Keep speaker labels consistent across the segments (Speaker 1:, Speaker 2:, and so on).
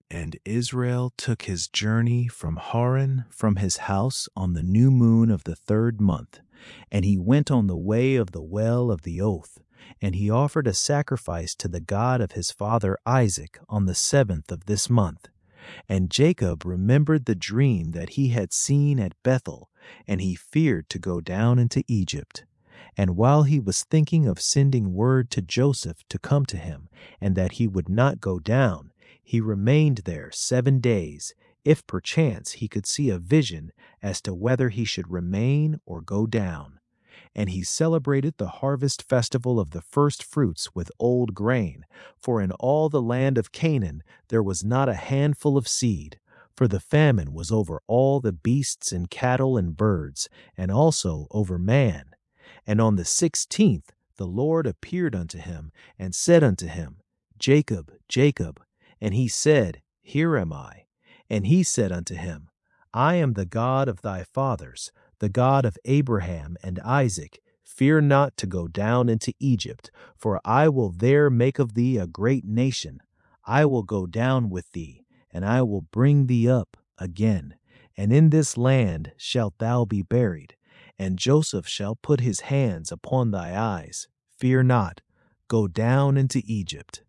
Speaker 1: And Israel took his journey from Haran from his house on the new moon of the 3rd month, and he went on the way of the well of the oath, and he offered a sacrifice to the God of his father Isaac on the 7th of this month. And Jacob remembered the dream that he had seen at Bethel, and he feared to go down into Egypt. And while he was thinking of sending word to Joseph to come to him, and that he would not go down, he remained there 7 days, if perchance he could see a vision as to whether he should remain or go down. And he celebrated the harvest festival of the first fruits with old grain, for in all the land of Canaan there was not a handful of seed, for the famine was over all the beasts and cattle and birds, and also over man. And on the 16th the Lord appeared unto him, and said unto him, Jacob, Jacob. And he said, Here am I. And he said unto him, I am the God of thy fathers, the God of Abraham and Isaac. Fear not to go down into Egypt, for I will there make of thee a great nation. I will go down with thee, and I will bring thee up again. And in this land shalt thou be buried, and Joseph shall put his hands upon thy eyes. Fear not, go down into Egypt.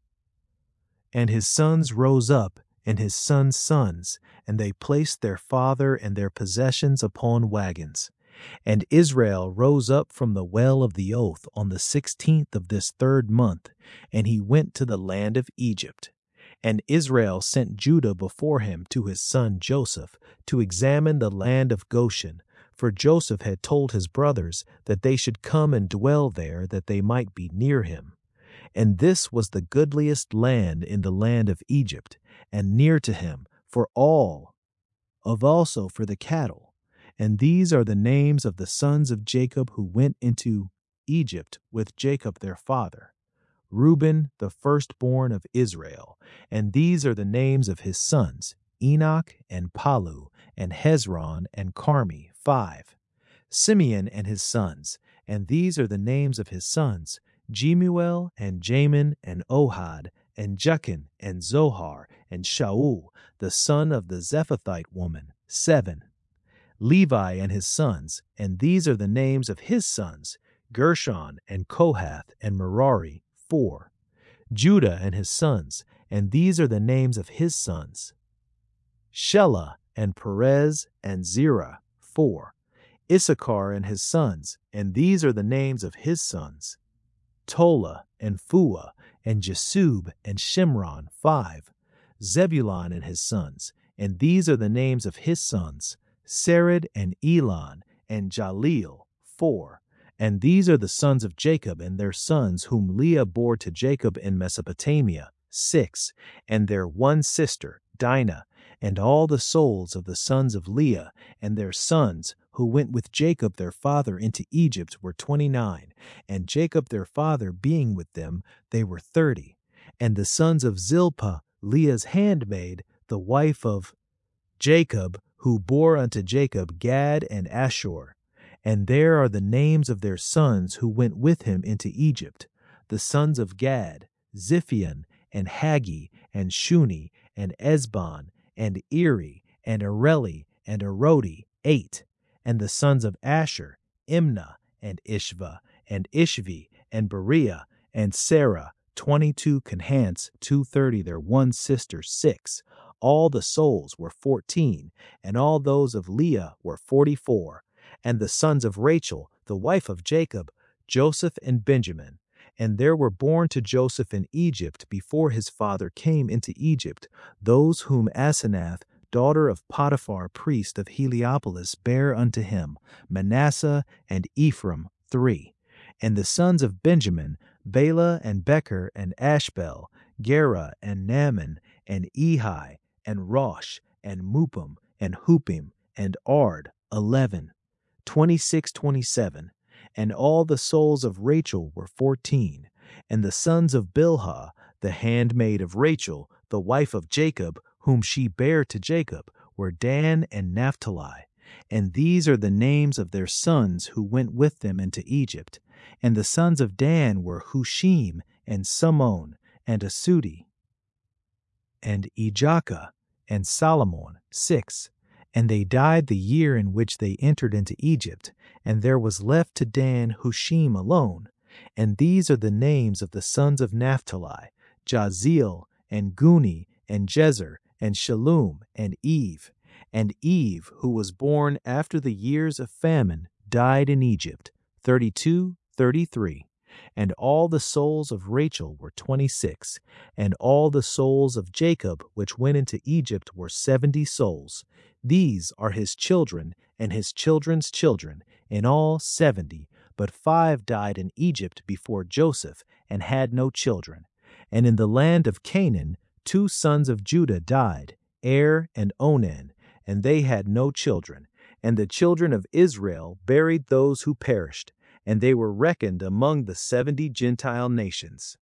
Speaker 1: And his sons rose up, and his sons' sons, and they placed their father and their possessions upon wagons. And Israel rose up from the well of the oath on the 16th of this 3rd month, and he went to the land of Egypt. And Israel sent Judah before him to his son Joseph, to examine the land of Goshen, for Joseph had told his brothers that they should come and dwell there, that they might be near him. And this was the goodliest land in the land of Egypt, and near to him, for all, of also for the cattle. And these are the names of the sons of Jacob who went into Egypt with Jacob their father. Reuben, the firstborn of Israel. And these are the names of his sons, Enoch and Palu, and Hezron and Carmi, 5. Simeon and his sons. And these are the names of his sons, Jemuel and Jamin and Ohad and Jachin and Zohar and Shaul, the son of the Zephathite woman, 7. Levi and his sons, and these are the names of his sons, Gershon and Kohath and Merari, 4. Judah and his sons, and these are the names of his sons, Shelah and Perez and Zerah, 4. Issachar and his sons, and these are the names of his sons, Tola and Phua and Jesub and Shimron, 5. Zebulun and his sons, and these are the names of his sons, Sered and Elon and Jaleel, 4. And these are the sons of Jacob and their sons whom Leah bore to Jacob in Mesopotamia, 6. And their one sister, Dinah, and all the souls of the sons of Leah and their sons who went with Jacob their father into Egypt were 29, and Jacob their father being with them, they were 30. And the sons of Zilpah, Leah's handmaid, the wife of Jacob, who bore unto Jacob Gad and Ashur. And there are the names of their sons who went with him into Egypt, the sons of Gad, Ziphion, and Haggi, and Shuni, and Ezbon, and Eri, and Areli, and Arodi, 8. And the sons of Asher, Imnah, and Ishva, and Ishvi, and Beriah, and Sarah, 22 Kenhants, 230 their one sister, 6. All the souls were 14, and all those of Leah were 44. And the sons of Rachel, the wife of Jacob, Joseph and Benjamin. And there were born to Joseph in Egypt before his father came into Egypt, those whom Asenath, daughter of Potiphar, priest of Heliopolis, bare unto him, Manasseh and Ephraim, 3. And the sons of Benjamin, Bela and Becher and Ashbel, Gera and Naaman, and Ehi, and Rosh, and Mupim, and Hupim, and Ard, 11. 26, 27. And all the souls of Rachel were 14. And the sons of Bilhah, the handmaid of Rachel, the wife of Jacob, whom she bare to Jacob, were Dan and Naphtali. And these are the names of their sons who went with them into Egypt. And the sons of Dan were Hushim, and Samon, and Asudi. and Ijaka, and Solomon, 6. And they died the year in which they entered into Egypt, and there was left to Dan Hushim alone. And these are the names of the sons of Naphtali, Jaziel, and Guni, and Jezer, and Shallum, and Eve. And Eve, who was born after the years of famine, died in Egypt, 32, 33. And all the souls of Rachel were 26, and all the souls of Jacob which went into Egypt were 70 souls. These are his children and his children's children, in all 70, but 5 died in Egypt before Joseph, and had no children. And in the land of Canaan 2 sons of Judah died, Er and Onan, and they had no children. And the children of Israel buried those who perished, and they were reckoned among the 70 Gentile nations.